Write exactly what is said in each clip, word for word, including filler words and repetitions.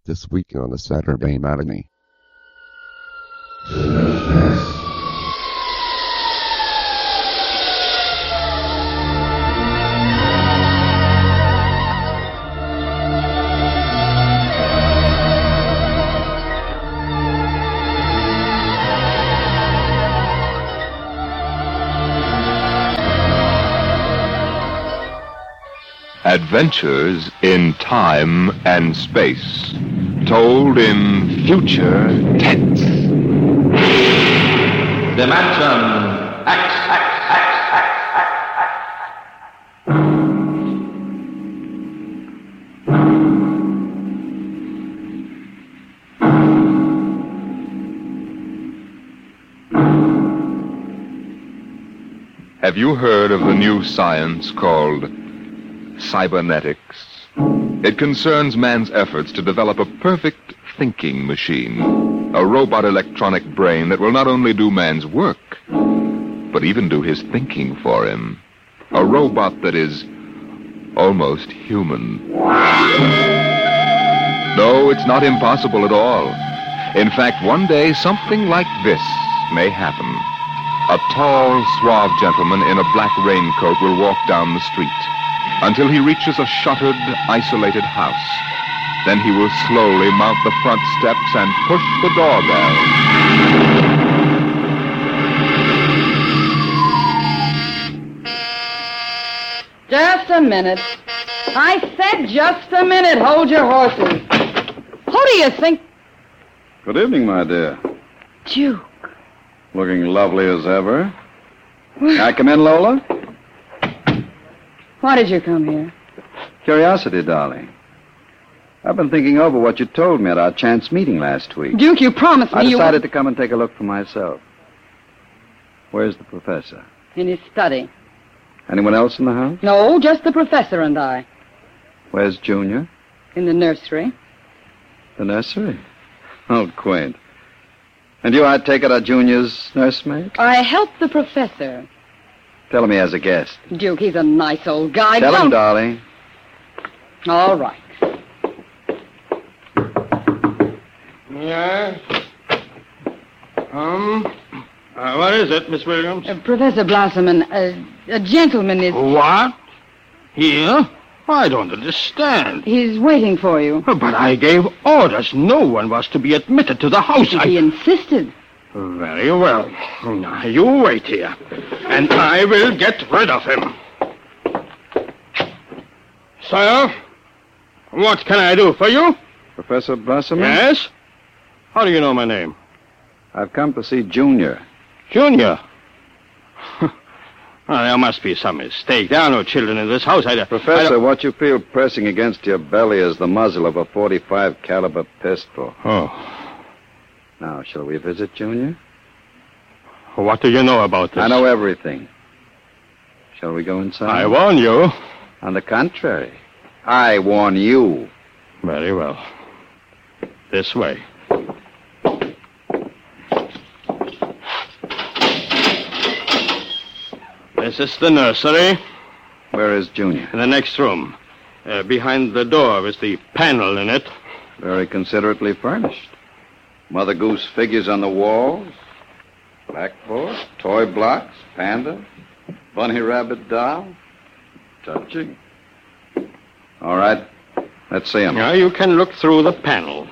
This week on the Saturday Matinee. Adventures in time and space, told in future tense. Dimension X, X, X, X, X. Have you heard of the new science called cybernetics? It concerns man's efforts to develop a perfect thinking machine, a robot electronic brain that will not only do man's work, but even do his thinking for him. A robot that is almost human. No, it's not impossible at all. In fact, one day something like this may happen. A tall, suave gentleman in a black raincoat will walk down the street until he reaches a shuttered, isolated house. Then he will slowly mount the front steps and push the doorbell. Just a minute. I said just a minute. Hold your horses. Who do you think? Good evening, my dear. Duke. Looking lovely as ever. Can I come in, Lola? Why did you come here? Curiosity, darling. I've been thinking over what you told me at our chance meeting last week. Duke, you promised me I you... decided to come and take a look for myself. Where's the professor? In his study. Anyone else in the house? No, just the professor and I. Where's Junior? In the nursery. The nursery? Oh, quaint. And you, I take it, are Junior's nursemaid? I helped the professor. Tell him he has a guest. Duke, he's a nice old guy. Tell Don't... him, darling. All right. Yes? Um, uh, what is it, Miss Williams? Uh, Professor Blossoman, uh, a gentleman is... What? Here? I don't understand. He's waiting for you. But I gave orders. No one was to be admitted to the house. He I... insisted. Very well. Now, you wait here, and I will get rid of him. Sir, what can I do for you? Professor Blossoman? Yes? How do you know my name? I've come to see Junior. Junior? Well, there must be some mistake. There are no children in this house. I, Professor, I what you feel pressing against your belly is the muzzle of a forty-five caliber pistol. Oh. Now, shall we visit Junior? What do you know about this? I know everything. Shall we go inside? I warn you. On the contrary, I warn you. Very well. This way. This is the nursery. Where is Junior? In the next room. Uh, behind the door is the panel in it. Very considerately furnished. Mother Goose figures on the walls. Blackboard, toy blocks, panda, bunny rabbit doll. Touching. All right. Let's see him. Now, you can look through the panel.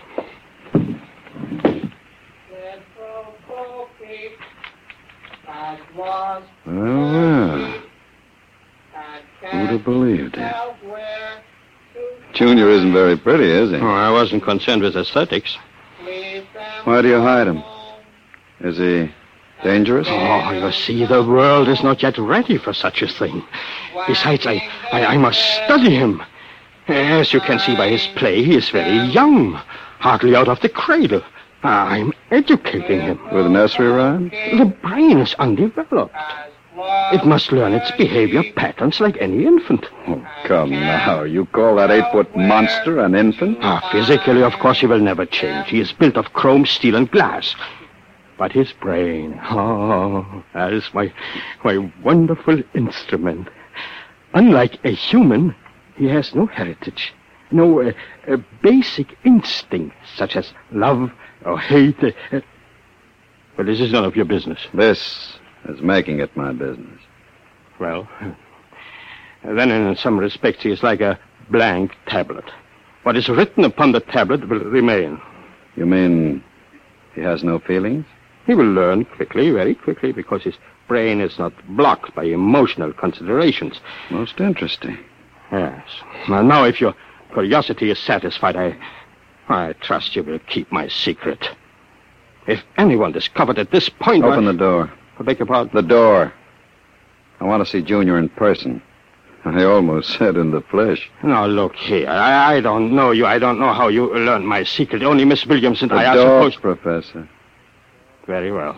Well, well. Who'd have believed it? Junior isn't very pretty, is he? Oh, I wasn't concerned with aesthetics. Why do you hide him? Is he dangerous? Oh, you see, the world is not yet ready for such a thing. Besides, I, I, I must study him. As you can see by his play, he is very young, hardly out of the cradle. I'm educating him. With nursery rhymes? The brain is undeveloped. It must learn its behavior patterns like any infant. Oh, come now. You call that eight-foot monster an infant? Ah, physically, of course, he will never change. He is built of chrome, steel, and glass. But his brain, oh, that is my, my wonderful instrument. Unlike a human, he has no heritage. no uh, uh, basic instincts such as love or hate. Uh, uh, but this is none of your business. This is making it my business. Well, then in some respects he is like a blank tablet. What is written upon the tablet will remain. You mean he has no feelings? He will learn quickly, very quickly, because his brain is not blocked by emotional considerations. Most interesting. Yes. Now, now if your curiosity is satisfied, I, I trust you will keep my secret. If anyone discovered at this point... Open I... the door. I beg your pardon? The door. I want to see Junior in person. I almost said in the flesh. Now, look here. I, I don't know you. I don't know how you learned my secret. Only Miss Williams and The I are door, supposed... Professor. Very well.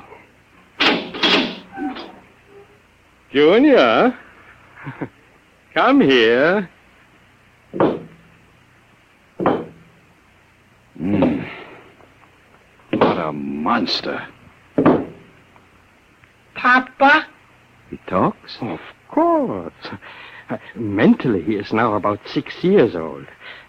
Junior, come here. Mm. What a monster. Papa? He talks? Of course. Uh, mentally, he is now about six years old.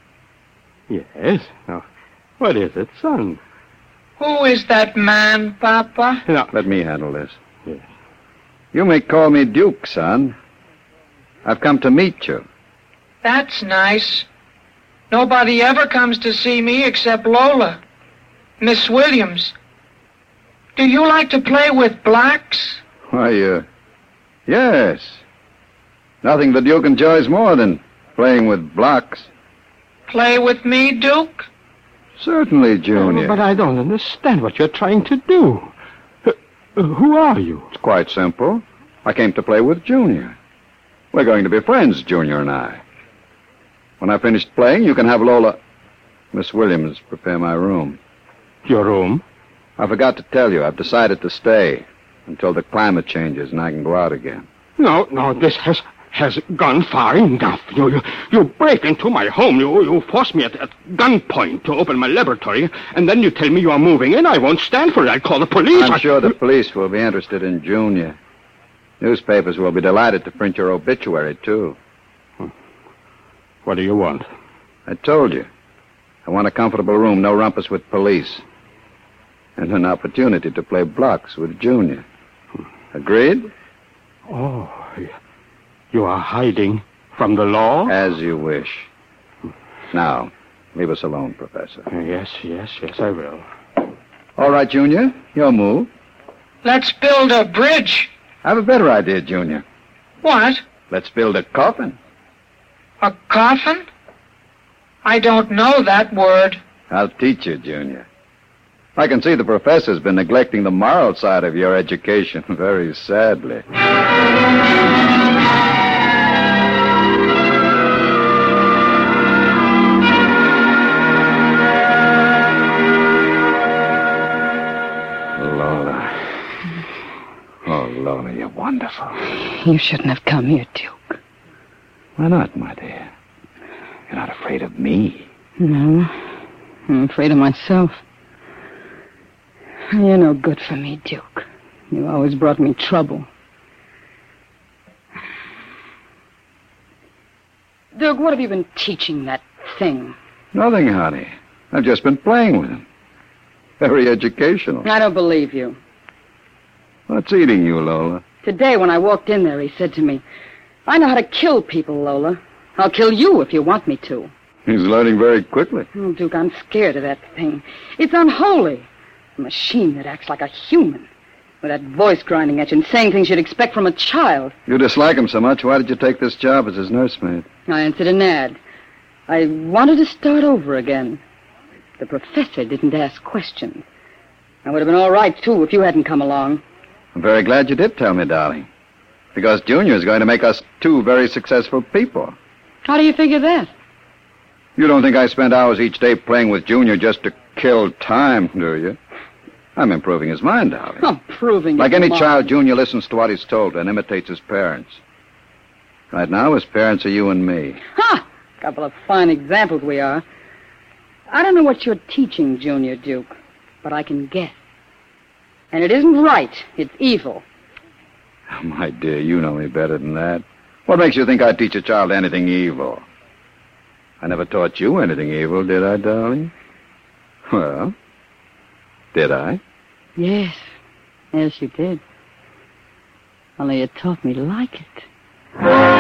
Yes. Now, what is it, son? Who is that man, Papa? Now, Let me handle this. Yes. You may call me Duke, son. I've come to meet you. That's nice. Nobody ever comes to see me except Lola. Miss Williams. Do you like to play with blacks? Why, uh, yes. Nothing the Duke enjoys more than playing with blocks. Play with me, Duke? Certainly, Junior. Oh, but I don't understand what you're trying to do. Uh, uh, who are you? It's quite simple. I came to play with Junior. We're going to be friends, Junior and I. When I finished playing, you can have Lola... Miss Williams prepare my room. Your room? I forgot to tell you, I've decided to stay until the climate changes and I can go out again. No, no, this has has gone far enough. You you, you break into my home. You you force me at, at gunpoint to open my laboratory, and then you tell me you are moving in. I won't stand for it. I'll call the police. I'm I... sure the police will be interested in Junior. Newspapers will be delighted to print your obituary, too. What do you want? I told you. I want a comfortable room, no rumpus with police. And an opportunity to play blocks with Junior. Agreed? Oh, you are hiding from the law? As you wish. Now, leave us alone, Professor. Yes, yes, yes, I will. All right, Junior. Your move. Let's build a bridge. I have a better idea, Junior. What? Let's build a coffin. A coffin? I don't know that word. I'll teach you, Junior. I can see the professor's been neglecting the moral side of your education very sadly. Lola. Oh, Lola, you're wonderful. You shouldn't have come here, Duke. Why not, my dear? You're not afraid of me. No, I'm afraid of myself. You're no good for me, Duke. You always brought me trouble. Duke, what have you been teaching that thing? Nothing, honey. I've just been playing with him. Very educational. I don't believe you. What's eating you, Lola? Today, when I walked in there, he said to me, I know how to kill people, Lola. I'll kill you if you want me to. He's learning very quickly. Oh, Duke, I'm scared of that thing. It's unholy. A machine that acts like a human. With that voice grinding at you and saying things you'd expect from a child. You dislike him so much, why did you take this job as his nursemaid? I answered an ad. I wanted to start over again. The professor didn't ask questions. I would have been all right, too, if you hadn't come along. I'm very glad you did tell me, darling. Because Junior is going to make us two very successful people. How do you figure that? You don't think I spend hours each day playing with Junior just to kill time, do you? I'm improving his mind, darling. I'm proving Like it, any Mom. child, Junior listens to what he's told and imitates his parents. Right now, his parents are you and me. Ha! Couple of fine examples we are. I don't know what you're teaching, Junior Duke, but I can guess. And it isn't right. It's evil. Oh, my dear, you know me better than that. What makes you think I'd teach a child anything evil? I never taught you anything evil, did I, darling? Well, did I? Yes. Yes, you did. Only you taught me to like it.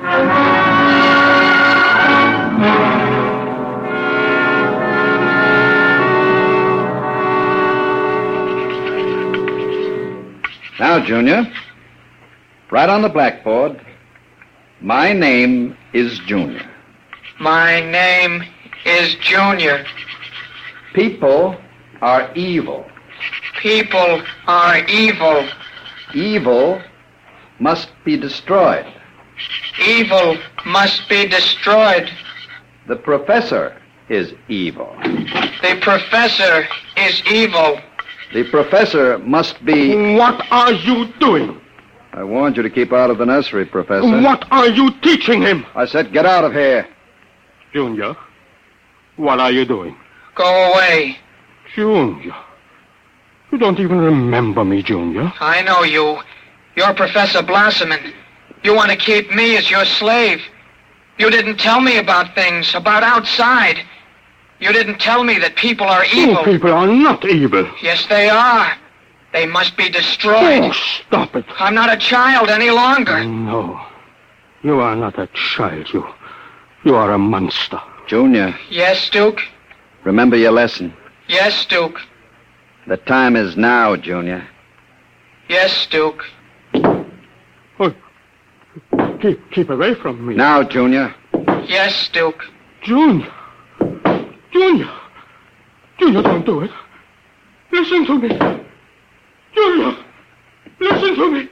Now, Junior, right on the blackboard, my name is Junior. My name is Junior. People are evil. People are evil. Evil must be destroyed. Evil must be destroyed. The professor is evil. The professor is evil. The professor must be... What are you doing? I warned you to keep out of the nursery, Professor. What are you teaching him? I said get out of here. Junior, what are you doing? Go away. Junior, you don't even remember me, Junior. I know you. You're Professor Blossomin. You want to keep me as your slave. You didn't tell me about things, about outside. You didn't tell me that people are evil. Oh, people are not evil. Yes, they are. They must be destroyed. Oh, stop it. I'm not a child any longer. No, you are not a child. You, you are a monster. Junior, Yes, Duke? remember your lesson. Yes, Duke. The time is now, Junior. Yes, Duke. Oh, keep, keep away from me. Now, Junior. Yes, Duke. Junior. Junior. Junior, don't do it. Listen to me. Junior, listen to me.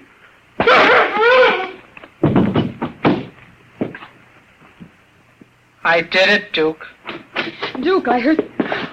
I did it, Duke. Duke, I heard...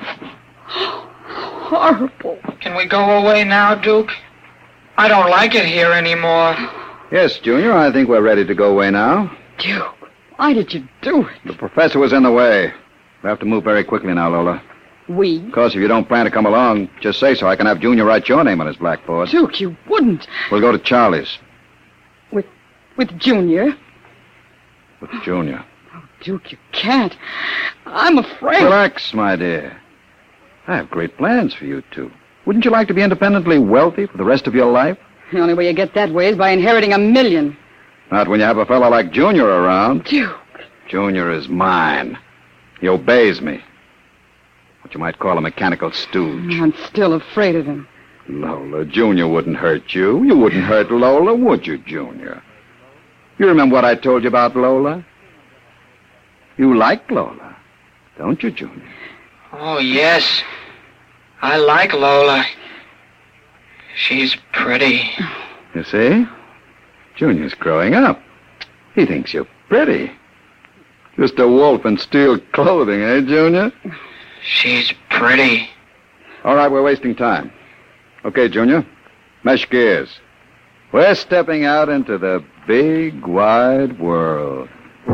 Horrible. Can we go away now, Duke? I don't like it here anymore. Yes, Junior, I think we're ready to go away now. Duke, why did you do it? The professor was in the way. We have to move very quickly now, Lola. We? Of course, if you don't plan to come along, just say so. I can have Junior write your name on his blackboard. Duke, you wouldn't. We'll go to Charlie's With with Junior? with Junior. Duke, you can't. I'm afraid. Relax, my dear. I have great plans for you two. Wouldn't you like to be independently wealthy for the rest of your life? The only way you get that way is by inheriting a million. Not when you have a fellow like Junior around. Duke. Junior is mine. He obeys me. What you might call a mechanical stooge. I'm still afraid of him. Lola, Junior wouldn't hurt you. You wouldn't hurt Lola, would you, Junior? You remember what I told you about Lola? You like Lola, don't you, Junior? Oh, yes. I like Lola. She's pretty. You see? Junior's growing up. He thinks you're pretty. Just a wolf in steel clothing, eh, Junior? She's pretty. All right, we're wasting time. Okay, Junior, mesh gears. We're stepping out into the big, wide world.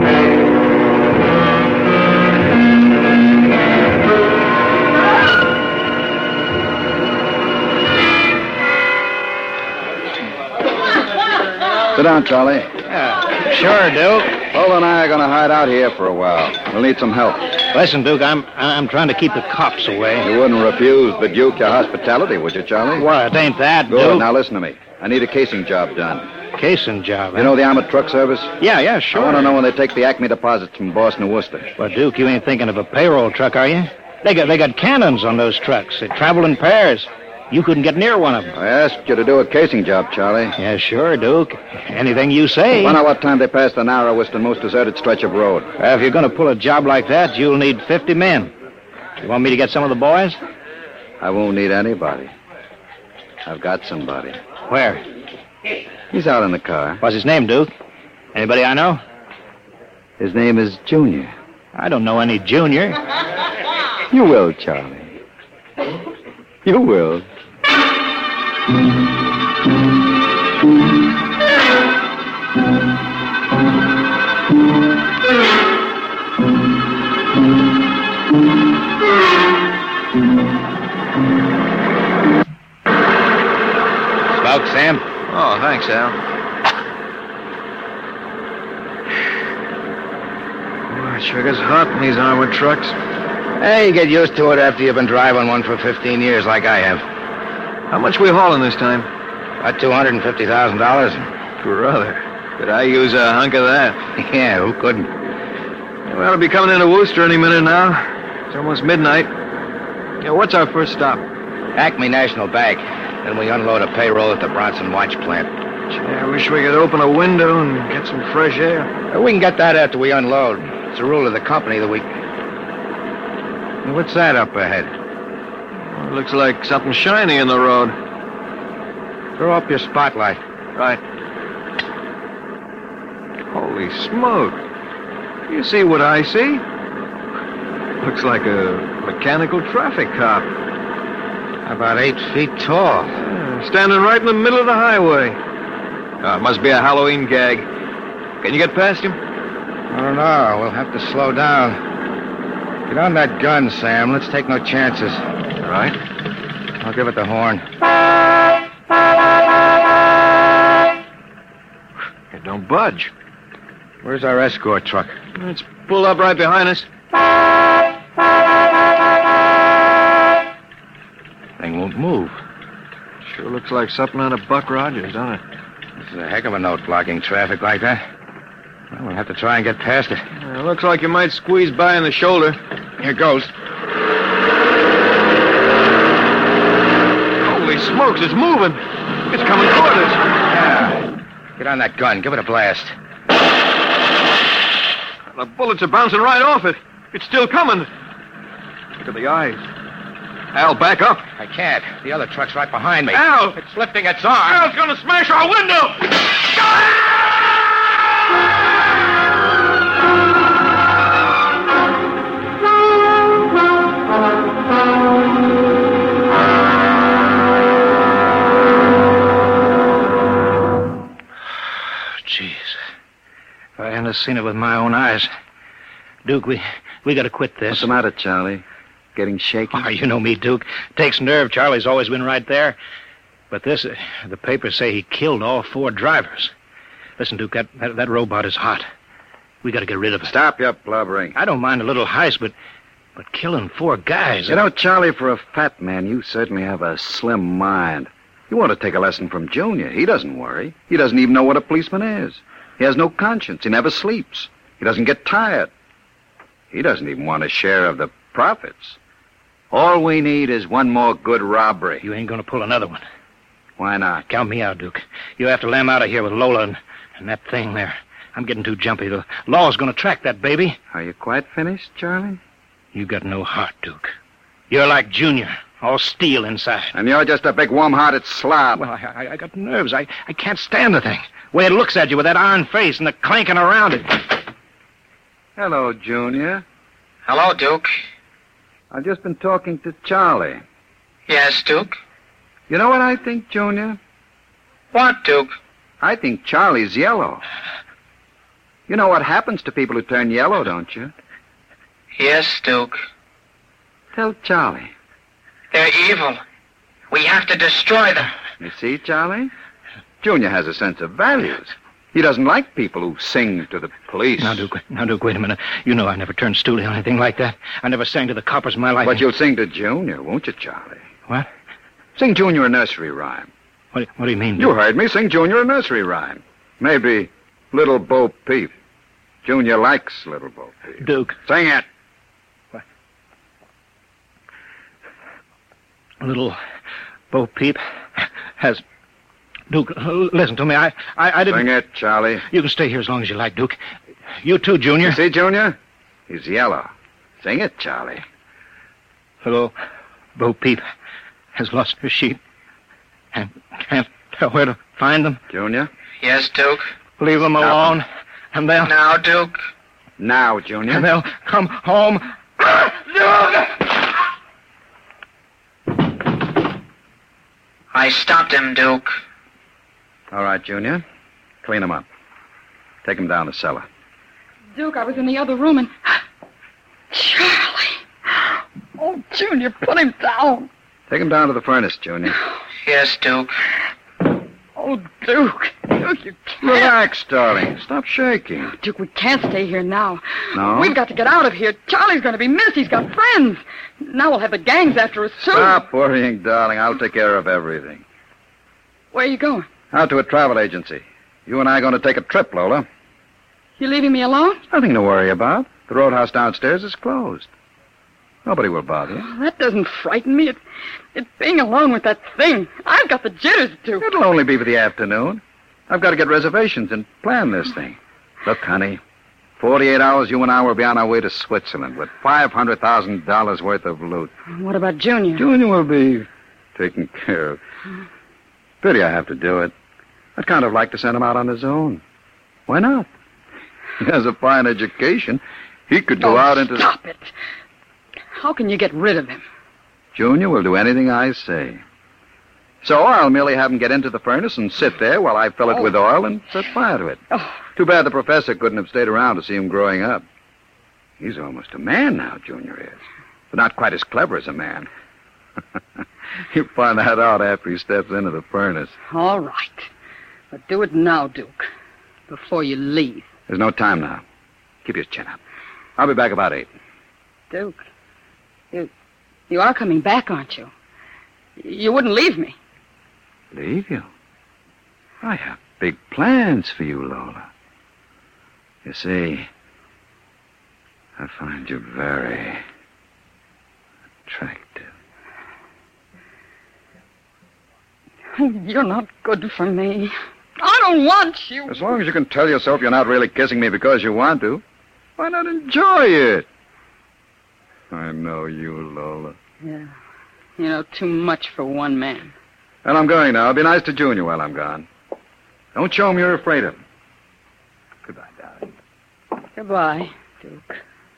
Sit down, Charlie. Yeah, sure, Duke. Lola and I are going to hide out here for a while. We'll need some help. Listen, Duke, I'm I'm trying to keep the cops away. You wouldn't refuse the Duke your hospitality, would you, Charlie? What? Ain't that, Good. Duke? Now listen to me. I need a casing job done. Casing job, You know the Armored Truck Service? Yeah, yeah, sure. I want to know when they take the Acme deposits from Boston to Worcester. Well, Duke, you ain't thinking of a payroll truck, are you? They got they got cannons on those trucks. They travel in pairs. You couldn't get near one of them. I asked you to do a casing job, Charlie. Yeah, sure, Duke. Anything you say. Find out what time they pass the narrowest and most deserted stretch of road. Uh, if you're going to pull a job like that, you'll need fifty men. You want me to get some of the boys? I won't need anybody. I've got somebody. Where? He's out in the car. What's his name, Duke? Anybody I know? His name is Junior. I don't know any junior. You will, Charlie. You will. Smoke, Sam? Oh, thanks, Al. Oh, Sure gets hot in these armored trucks. Hey, you get used to it after you've been driving one for fifteen years like I have. How much we hauling this time? About two hundred fifty thousand dollars. Brother, could I use a hunk of that? Yeah, who couldn't? Well, I'll be coming into Worcester any minute now. It's almost midnight. Yeah, what's our first stop? Acme National Bank. Then we unload a payroll at the Bronson Watch plant. Gee, I wish we could open a window and get some fresh air. Uh, We can get that after we unload. It's a rule of the company that we... What's that up ahead? Well, it looks like something shiny in the road. Throw up your spotlight. Right. Holy smoke. You see what I see? Looks like a mechanical traffic cop. About eight feet tall. Yeah, standing right in the middle of the highway. Oh, it must be a Halloween gag. Can you get past him? I don't know. We'll have to slow down. Get on that gun, Sam. Let's take no chances. All right. I'll give it the horn. It don't budge. Where's our escort truck? It's pulled up right behind us. Thing won't move. Sure looks like something out of Buck Rogers, doesn't it? This is a heck of a note, blocking traffic like that. Well, we'll have to try and get past it. Uh, looks like you might squeeze by in the shoulder. Here goes. Holy smokes, it's moving. It's coming toward us. Yeah. Get on that gun. Give it a blast. The bullets are bouncing right off it. It's still coming. Look at the eyes. Al, back up. I can't. The other truck's right behind me. Al! It's lifting its arm. Al's gonna smash our window! Jeez. If I hadn't seen it with my own eyes. Duke, we we gotta quit this. What's the matter, Charlie? Getting shaky? Oh, you know me, Duke. Takes nerve. Charlie's always been right there. But this, uh, the papers say he killed all four drivers. Listen, Duke, that, that, that robot is hot. We gotta get rid of it. Stop your blubbering. I don't mind a little heist, but but killing four guys... You know, Charlie, for a fat man, you certainly have a slim mind. You want to take a lesson from Junior. He doesn't worry. He doesn't even know what a policeman is. He has no conscience. He never sleeps. He doesn't get tired. He doesn't even want a share of the profits. All we need is one more good robbery. You ain't gonna pull another one. Why not? Count me out, Duke. You have to lam out of here with Lola and, and that thing there. I'm getting too jumpy. The law's gonna track that baby. Are you quite finished, Charlie? You got no heart, Duke. You're like Junior, all steel inside. And you're just a big warm-hearted slob. Well, I, I, I got nerves. I, I can't stand the thing. The way it looks at you with that iron face and the clanking around it. Hello, Junior. Hello, Duke. I've just been talking to Charlie. Yes, Duke. You know what I think, Junior? What, Duke? I think Charlie's yellow. You know what happens to people who turn yellow, don't you? Yes, Duke. Tell Charlie. They're evil. We have to destroy them. You see, Charlie? Junior has a sense of values. He doesn't like people who sing to the police. Now, Duke, now, Duke, wait a minute. You know I never turned stoolie or anything like that. I never sang to the coppers in my life. But you'll sing to Junior, won't you, Charlie? What? Sing Junior a nursery rhyme. What, what do you mean, Duke? You heard me. Sing Junior a nursery rhyme. Maybe Little Bo Peep. Junior likes Little Bo Peep. Duke. Sing it. What? Little Bo Peep has... Duke, listen to me. I, I, I didn't... Sing it, Charlie. You can stay here as long as you like, Duke. You too, Junior. You see, Junior? He's yellow. Sing it, Charlie. Little Bo Peep has lost her sheep and can't tell where to find them. Junior? Yes, Duke. Leave them Stop alone, them. and they'll... Now, Duke. Now, Junior. And they'll come home. I stopped him, Duke. All right, Junior. Clean him up. Take him down the cellar. Duke, I was in the other room and... Charlie! Oh, Junior, put him down. Take him down to the furnace, Junior. Yes, Duke. Oh, Duke. Duke, you can't. Relax, darling. Stop shaking. Duke, we can't stay here now. No? We've got to get out of here. Charlie's going to be missed. He's got friends. Now we'll have the gangs after us, too. Stop worrying, darling. I'll take care of everything. Where are you going? Out to a travel agency. You and I are going to take a trip, Lola. You leaving me alone? Nothing to worry about. The roadhouse downstairs is closed. Nobody will bother you. Oh, that doesn't frighten me. It's, it's being alone with that thing. I've got the jitters, Duke. It'll only be for the afternoon. I've got to get reservations and plan this thing. Look, honey, forty-eight hours you and I will be on our way to Switzerland with five hundred thousand dollars worth of loot. What about Junior? Junior will be taken care of. Pity I have to do it. I'd kind of like to send him out on his own. Why not? He has a fine education. He could go oh, out into... Stop it. How can you get rid of him? Junior will do anything I say. So I'll merely have him get into the furnace and sit there while I fill it Oh. with oil and set fire to it. Oh, Too bad the professor couldn't have stayed around to see him growing up. He's almost a man now, Junior is. But not quite as clever as a man. He'll find that out after he steps into the furnace. all right. But do it now, Duke, before you leave. There's no time now. Keep your chin up. I'll be back about eight. Duke, you, you are coming back, aren't you? You wouldn't leave me. Leave you? I have big plans for you, Lola. You see, I find you very attractive. You're not good for me. I don't want you. As long as you can tell yourself you're not really kissing me because you want to, why not enjoy it? I know you, Lola. Yeah. You know, too much for one man. And I'm going now. Be nice to Junior while I'm gone. Don't show him you're afraid of him. Goodbye, darling. Goodbye, Duke.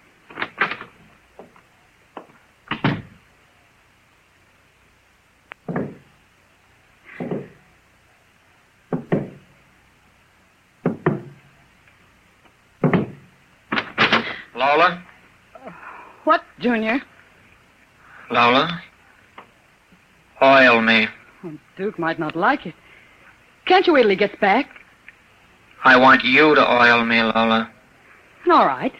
Lola? What, Junior? Lola? Oil me. Oh, Duke might not like it. Can't you wait till he gets back? I want you to oil me, Lola. All right.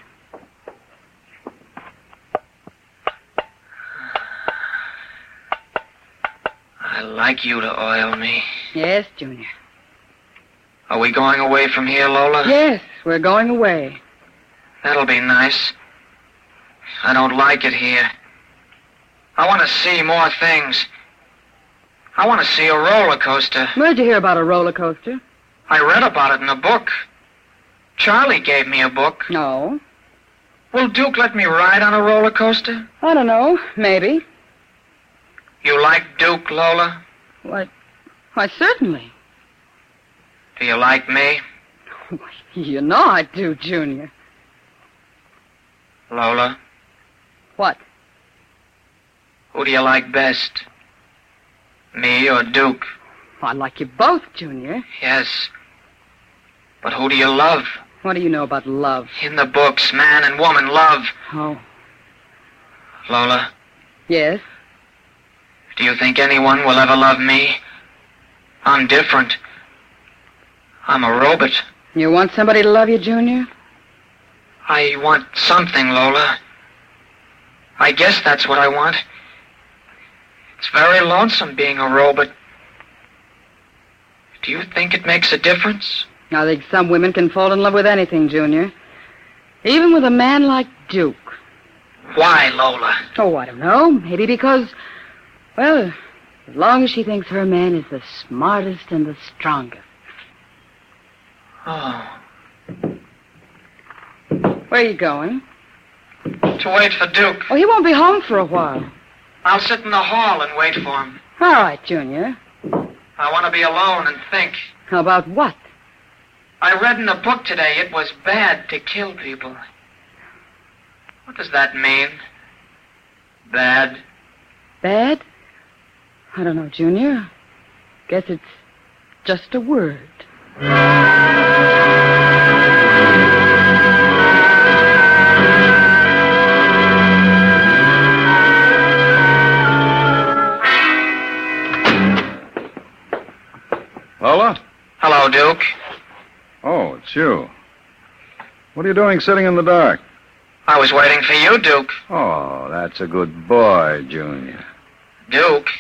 I like you to oil me. Yes, Junior. Are we going away from here, Lola? Yes, we're going away. That'll be nice. I don't like it here. I want to see more things. I want to see a roller coaster. Where'd you hear about a roller coaster? I read about it in a book. Charlie gave me a book. No. Will Duke let me ride on a roller coaster? I don't know. Maybe. You like Duke, Lola? Why, why, certainly. Do you like me? You know I do, Junior. Lola, What? who do you like best? Me or Duke? I like you both, Junior. Yes. But who do you love? What do you know about love? In the books, man and woman love. Oh, Lola, yes. do you think anyone will ever love me? I'm different. I'm a robot. You want somebody to love you, Junior? I want something, Lola. I guess that's what I want. It's very lonesome being a robot. Do you think it makes a difference? I think some women can fall in love with anything, Junior. Even with a man like Duke. Why, Lola? Oh, I don't know. Maybe because, well, as long as she thinks her man is the smartest and the strongest. Oh, Where are you going? to wait for Duke. Oh, he won't be home for a while. I'll sit in the hall and wait for him. All right, Junior. I want to be alone and think. How about what? I read in a book today it was bad to kill people. What does that mean? Bad? Bad? I don't know, Junior. Guess it's just a word. Lola? Hello, Duke. Oh, it's you. What are you doing sitting in the dark? I was waiting for you, Duke. Oh, that's a good boy, Junior. Duke,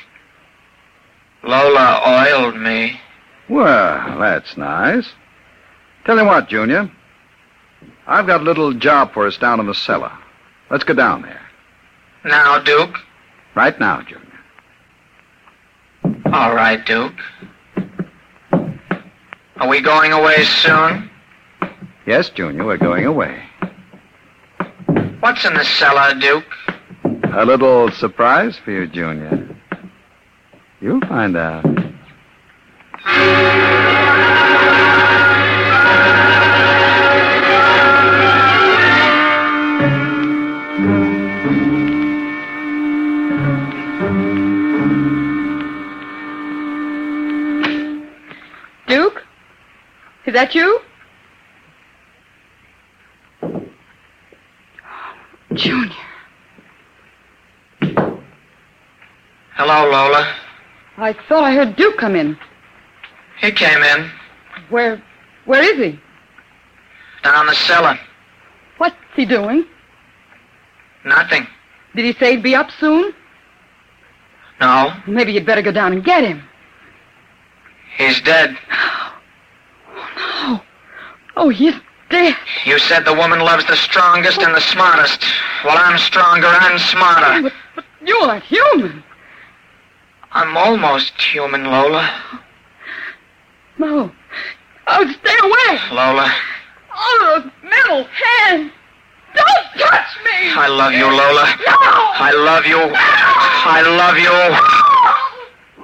Lola oiled me. Well, that's nice. Tell you what, Junior. I've got a little job for us down in the cellar. Let's go down there. Now, Duke? Right now, Junior. All right, Duke. Are we going away soon? Yes, Junior, we're going away. What's in the cellar, Duke? A little surprise for you, Junior. You'll find out. Duke? Is that you? Junior. Hello, Lola. I thought I heard Duke come in. He came in. Where, where is he? Down the cellar. What's he doing? Nothing. Did he say he'd be up soon? No. Maybe you'd better go down and get him. He's dead. Oh, no. Oh, he's dead. You said the woman loves the strongest and the smartest. Well, I'm stronger and smarter. But, but you're human. I'm almost human, Lola. No. Oh, stay away. Lola. Oh, those metal hands. Don't touch me. I love you, Lola. No. I love you. No. I love you.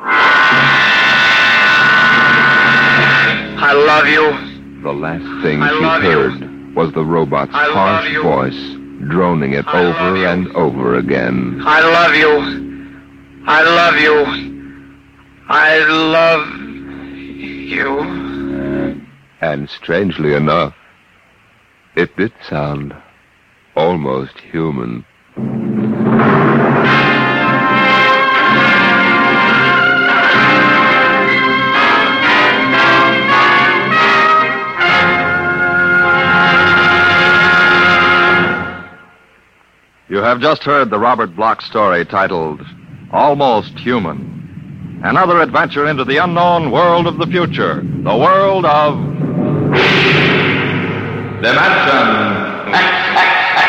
I love you. The last thing I she love heard you. was the robot's I love harsh you. voice, droning it I love over you. and over again. I love you. I love you. I love you. And strangely enough, it did sound almost human. You have just heard the Robert Bloch story titled Almost Human. Another adventure into the unknown world of the future. The world of Dimension X.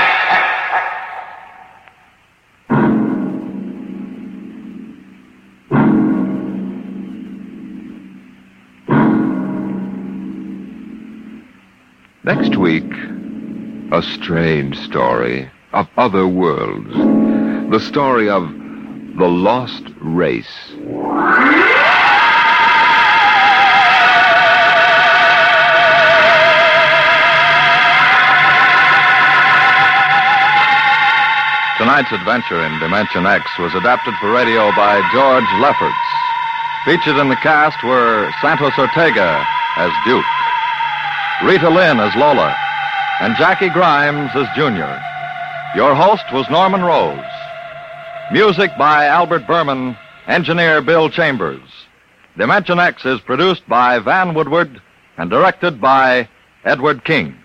Next week, a strange story of other worlds. The story of the lost race. Tonight's adventure in Dimension X was adapted for radio by George Lefferts. Featured in the cast were Santos Ortega as Duke, Rita Lynn as Lola, and Jackie Grimes as Junior. Your host was Norman Rose. Music by Albert Berman, engineer Bill Chambers. Dimension X is produced by Van Woodward and directed by Edward King.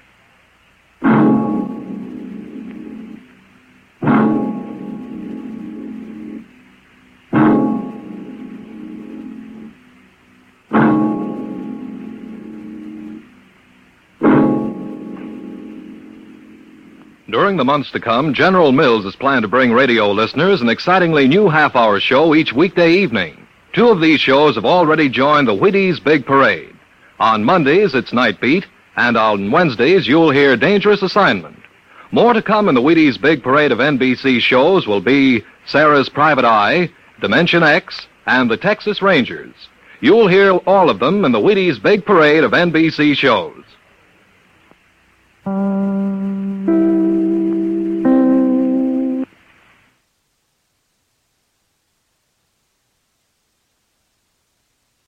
During the months to come, General Mills is planned to bring radio listeners an excitingly new half-hour show each weekday evening. Two of these shows have already joined the Wheaties Big Parade. On Mondays, it's Night Beat, and on Wednesdays, you'll hear Dangerous Assignment. More to come in the Wheaties Big Parade of N B C shows will be Sarah's Private Eye, Dimension X, and the Texas Rangers. You'll hear all of them in the Wheaties Big Parade of N B C shows.